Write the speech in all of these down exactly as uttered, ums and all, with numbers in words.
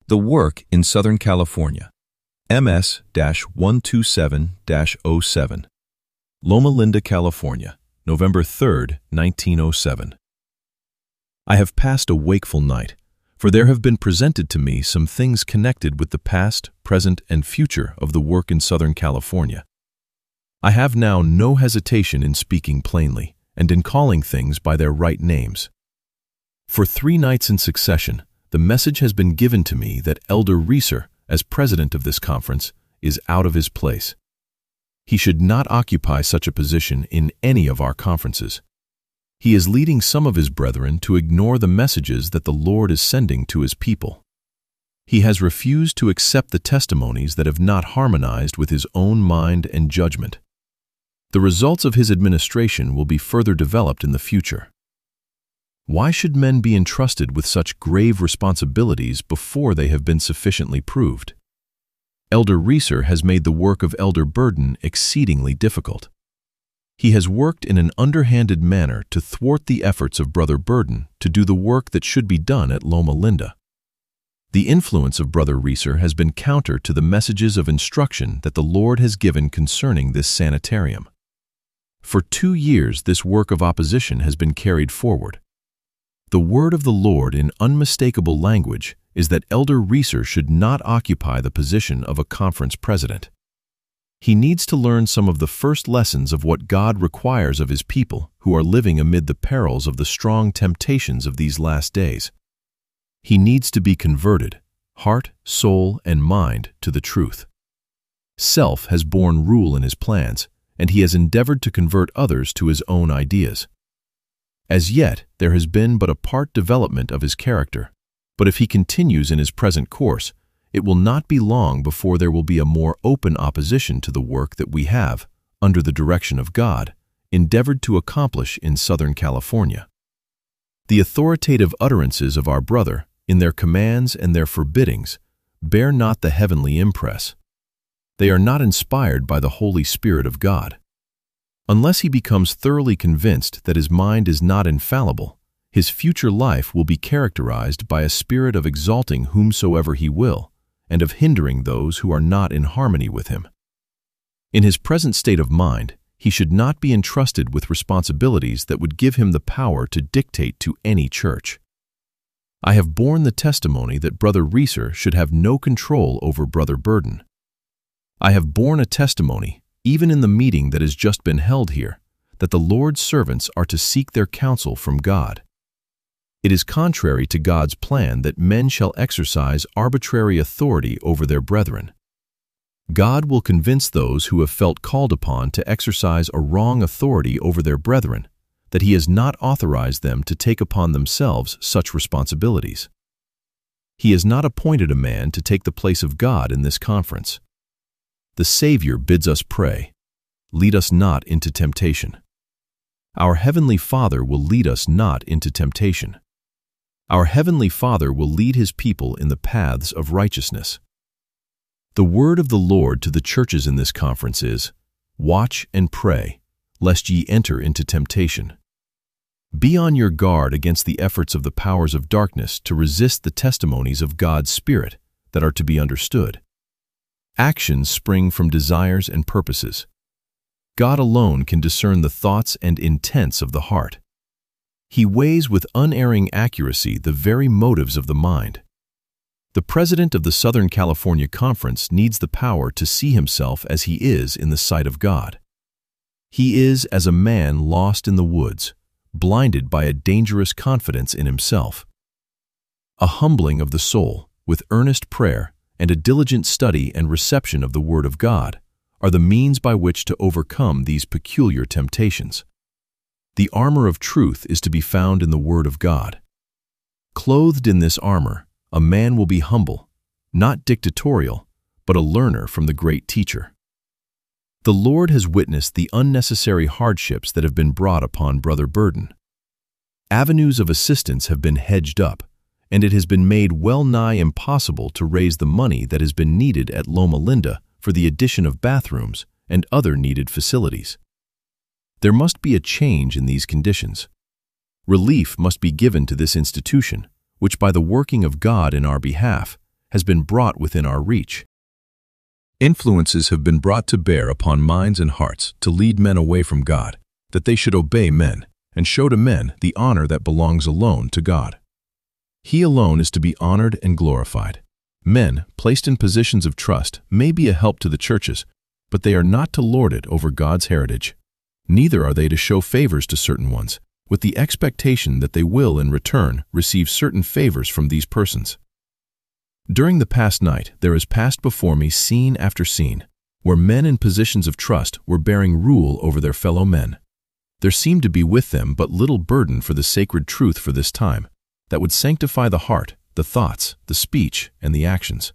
The Work in Southern California, M S one two seven dash oh seven, Loma Linda, California, November third, nineteen oh seven. I have passed a wakeful night, for there have been presented to me some things connected with the past, present, and future of the work in Southern California. I have now no hesitation in speaking plainly and in calling things by their right names. For three nights in succession, the message has been given to me that Elder Reeser, as president of this conference, is out of his place. He should not occupy such a position in any of our conferences. He is leading some of his brethren to ignore the messages that the Lord is sending to his people. He has refused to accept the testimonies that have not harmonized with his own mind and judgment. The results of his administration will be further developed in the future. Why should men be entrusted with such grave responsibilities before they have been sufficiently proved? Elder Reeser has made the work of Elder Burden exceedingly difficult. He has worked in an underhanded manner to thwart the efforts of Brother Burden to do the work that should be done at Loma Linda. The influence of Brother Reeser has been counter to the messages of instruction that the Lord has given concerning this sanitarium. For two years this work of opposition has been carried forward. The word of the Lord in unmistakable language is that Elder Reeser should not occupy the position of a conference president. He needs to learn some of the first lessons of what God requires of his people who are living amid the perils of the strong temptations of these last days. He needs to be converted, heart, soul, and mind, to the truth. Self has borne rule in his plans, and he has endeavored to convert others to his own ideas. As yet, there has been but a part development of his character, but if he continues in his present course, it will not be long before there will be a more open opposition to the work that we have, under the direction of God, endeavored to accomplish in Southern California. The authoritative utterances of our brother, in their commands and their forbiddings, bear not the heavenly impress. They are not inspired by the Holy Spirit of God. Unless he becomes thoroughly convinced that his mind is not infallible, his future life will be characterized by a spirit of exalting whomsoever he will, and of hindering those who are not in harmony with him. In his present state of mind, he should not be entrusted with responsibilities that would give him the power to dictate to any church. I have borne the testimony that Brother Reeser should have no control over Brother Burden. I have borne a testimony, even in the meeting that has just been held here, that the Lord's servants are to seek their counsel from God. It is contrary to God's plan that men shall exercise arbitrary authority over their brethren. God will convince those who have felt called upon to exercise a wrong authority over their brethren that he has not authorized them to take upon themselves such responsibilities. He has not appointed a man to take the place of God in this conference. The Savior bids us pray, "Lead us not into temptation." Our Heavenly Father will lead us not into temptation. Our Heavenly Father will lead his people in the paths of righteousness. The word of the Lord to the churches in this conference is, "Watch and pray, lest ye enter into temptation." Be on your guard against the efforts of the powers of darkness to resist the testimonies of God's Spirit that are to be understood. Actions spring from desires and purposes. God alone can discern the thoughts and intents of the heart. He weighs with unerring accuracy the very motives of the mind. The president of the Southern California Conference needs the power to see himself as he is in the sight of God. He is as a man lost in the woods, blinded by a dangerous confidence in himself. A humbling of the soul, with earnest prayer, and a diligent study and reception of the Word of God are the means by which to overcome these peculiar temptations. The armor of truth is to be found in the Word of God. Clothed in this armor, a man will be humble, not dictatorial, but a learner from the great teacher. The Lord has witnessed the unnecessary hardships that have been brought upon Brother Burden. Avenues of assistance have been hedged up, and it has been made well nigh impossible to raise the money that has been needed at Loma Linda for the addition of bathrooms and other needed facilities. There must be a change in these conditions. Relief must be given to this institution, which by the working of God in our behalf has been brought within our reach. Influences have been brought to bear upon minds and hearts to lead men away from God, that they should obey men, and show to men the honor that belongs alone to God. He alone is to be honored and glorified. Men, placed in positions of trust, may be a help to the churches, but they are not to lord it over God's heritage. Neither are they to show favors to certain ones, with the expectation that they will, in return, receive certain favors from these persons. During the past night, there has passed before me scene after scene, where men in positions of trust were bearing rule over their fellow men. There seemed to be with them but little burden for the sacred truth for this time, that would sanctify the heart, the thoughts, the speech, and the actions.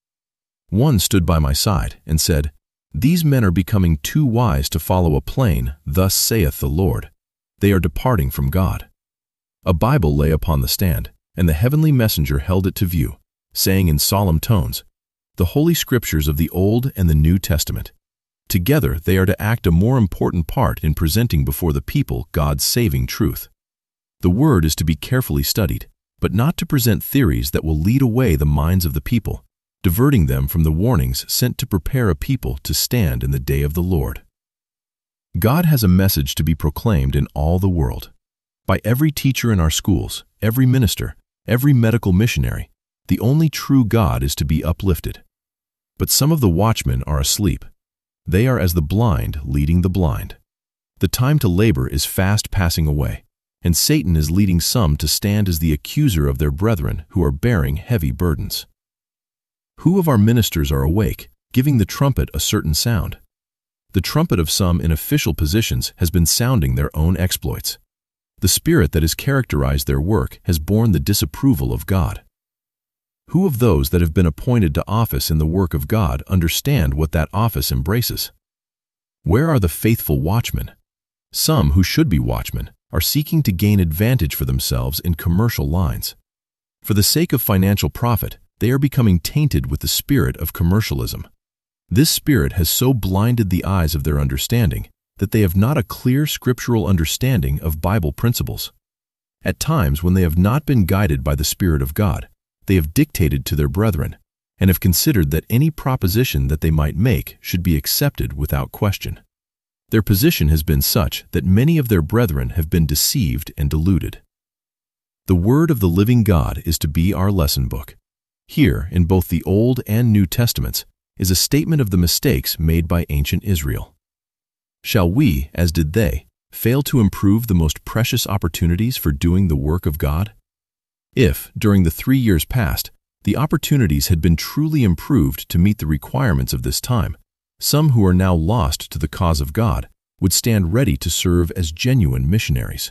One stood by my side and said, "These men are becoming too wise to follow a plain, 'Thus saith the Lord.' They are departing from God." A Bible lay upon the stand, and the heavenly messenger held it to view, saying in solemn tones, "The Holy Scriptures of the Old and the New Testament. Together they are to act a more important part in presenting before the people God's saving truth. The Word is to be carefully studied, but not to present theories that will lead away the minds of the people, diverting them from the warnings sent to prepare a people to stand in the day of the Lord." God has a message to be proclaimed in all the world. By every teacher in our schools, every minister, every medical missionary, the only true God is to be uplifted. But some of the watchmen are asleep. They are as the blind leading the blind. The time to labor is fast passing away, and Satan is leading some to stand as the accuser of their brethren who are bearing heavy burdens. Who of our ministers are awake, giving the trumpet a certain sound? The trumpet of some in official positions has been sounding their own exploits. The spirit that has characterized their work has borne the disapproval of God. Who of those that have been appointed to office in the work of God understand what that office embraces? Where are the faithful watchmen? Some who should be watchmen are seeking to gain advantage for themselves in commercial lines. For the sake of financial profit, they are becoming tainted with the spirit of commercialism. This spirit has so blinded the eyes of their understanding that they have not a clear scriptural understanding of Bible principles. At times, when they have not been guided by the Spirit of God, they have dictated to their brethren, and have considered that any proposition that they might make should be accepted without question. Their position has been such that many of their brethren have been deceived and deluded. The Word of the living God is to be our lesson book. Here, in both the Old and New Testaments, is a statement of the mistakes made by ancient Israel. Shall we, as did they, fail to improve the most precious opportunities for doing the work of God? If, during the three years past, the opportunities had been truly improved to meet the requirements of this time, some who are now lost to the cause of God would stand ready to serve as genuine missionaries.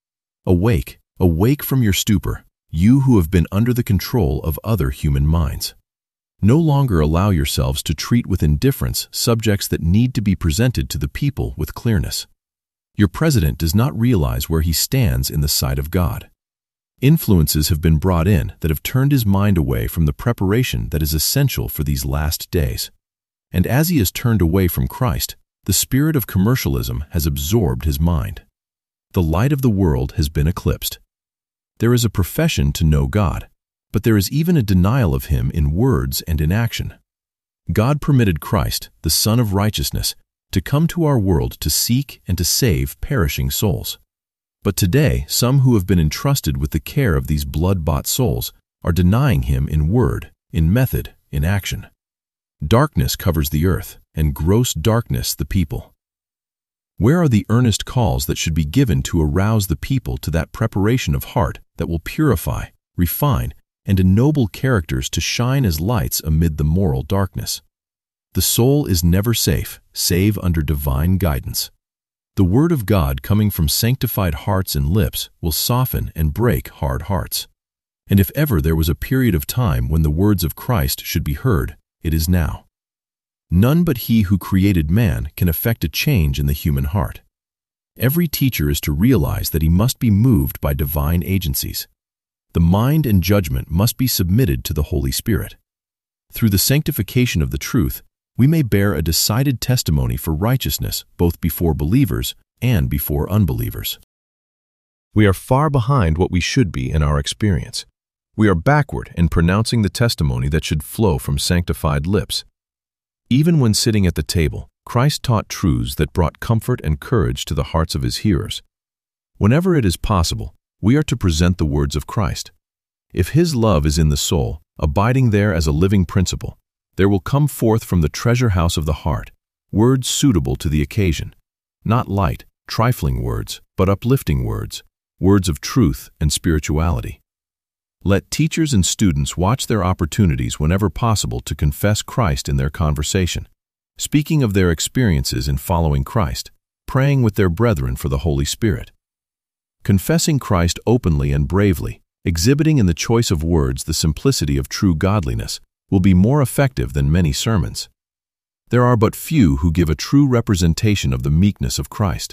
Awake, awake from your stupor, you who have been under the control of other human minds. No longer allow yourselves to treat with indifference subjects that need to be presented to the people with clearness. Your president does not realize where he stands in the sight of God. Influences have been brought in that have turned his mind away from the preparation that is essential for these last days. And as he has turned away from Christ, the spirit of commercialism has absorbed his mind. The light of the world has been eclipsed. There is a profession to know God, but there is even a denial of Him in words and in action. God permitted Christ, the Son of Righteousness, to come to our world to seek and to save perishing souls. But today, some who have been entrusted with the care of these blood-bought souls are denying Him in word, in method, in action. Darkness covers the earth, and gross darkness the people. Where are the earnest calls that should be given to arouse the people to that preparation of heart that will purify, refine, and ennoble characters to shine as lights amid the moral darkness? The soul is never safe, save under divine guidance. The Word of God coming from sanctified hearts and lips will soften and break hard hearts. And if ever there was a period of time when the words of Christ should be heard, it is now. None but He who created man can effect a change in the human heart. Every teacher is to realize that he must be moved by divine agencies. The mind and judgment must be submitted to the Holy Spirit. Through the sanctification of the truth, we may bear a decided testimony for righteousness both before believers and before unbelievers. We are far behind what we should be in our experience. We are backward in pronouncing the testimony that should flow from sanctified lips. Even when sitting at the table, Christ taught truths that brought comfort and courage to the hearts of his hearers. Whenever it is possible, we are to present the words of Christ. If his love is in the soul, abiding there as a living principle, there will come forth from the treasure house of the heart words suitable to the occasion, not light, trifling words, but uplifting words, words of truth and spirituality. Let teachers and students watch their opportunities whenever possible to confess Christ in their conversation, speaking of their experiences in following Christ, praying with their brethren for the Holy Spirit. Confessing Christ openly and bravely, exhibiting in the choice of words the simplicity of true godliness, will be more effective than many sermons. There are but few who give a true representation of the meekness of Christ.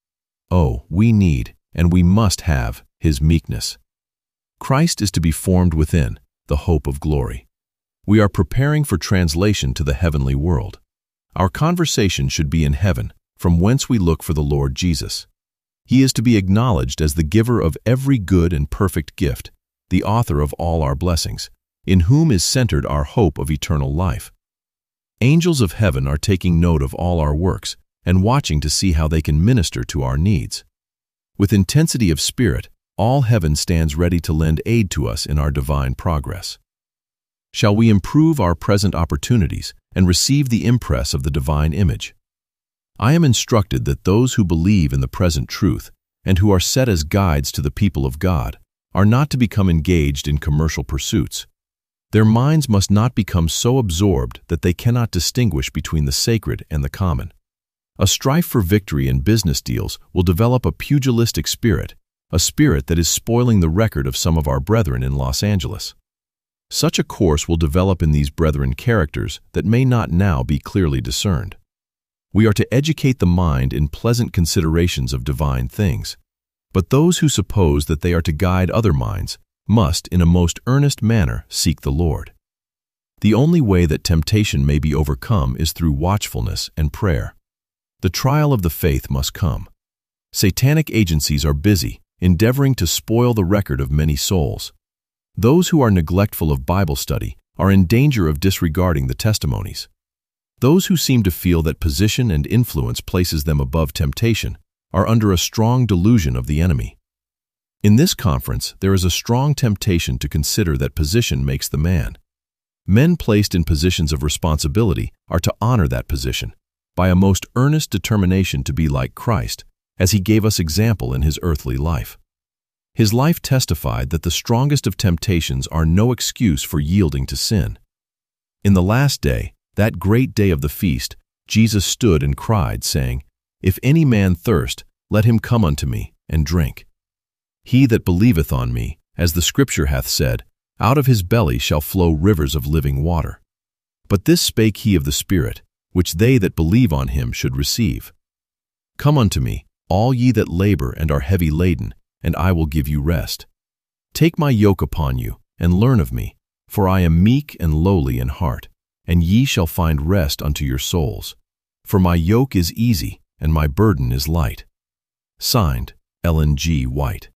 Oh, we need, and we must have, his meekness. Christ is to be formed within, the hope of glory. We are preparing for translation to the heavenly world. Our conversation should be in heaven, from whence we look for the Lord Jesus. He is to be acknowledged as the giver of every good and perfect gift, the author of all our blessings, in whom is centered our hope of eternal life. Angels of heaven are taking note of all our works and watching to see how they can minister to our needs. With intensity of spirit, all heaven stands ready to lend aid to us in our divine progress. Shall we improve our present opportunities and receive the impress of the divine image? I am instructed that those who believe in the present truth and who are set as guides to the people of God are not to become engaged in commercial pursuits. Their minds must not become so absorbed that they cannot distinguish between the sacred and the common. A strife for victory in business deals will develop a pugilistic spirit, a spirit that is spoiling the record of some of our brethren in Los Angeles. Such a course will develop in these brethren characters that may not now be clearly discerned. We are to educate the mind in pleasant considerations of divine things, but those who suppose that they are to guide other minds must, in a most earnest manner, seek the Lord. The only way that temptation may be overcome is through watchfulness and prayer. The trial of the faith must come. Satanic agencies are busy, endeavoring to spoil the record of many souls. Those who are neglectful of Bible study are in danger of disregarding the testimonies. Those who seem to feel that position and influence places them above temptation are under a strong delusion of the enemy. In this conference, there is a strong temptation to consider that position makes the man. Men placed in positions of responsibility are to honor that position by a most earnest determination to be like Christ, as he gave us example in his earthly life. His life testified that the strongest of temptations are no excuse for yielding to sin. In the last day, that great day of the feast, Jesus stood and cried, saying, "If any man thirst, let him come unto me, and drink. He that believeth on me, as the Scripture hath said, out of his belly shall flow rivers of living water. But this spake he of the Spirit, which they that believe on him should receive. Come unto me, all ye that labor and are heavy laden, and I will give you rest. Take my yoke upon you, and learn of me, for I am meek and lowly in heart, and ye shall find rest unto your souls. For my yoke is easy, and my burden is light." Signed, Ellen G. White.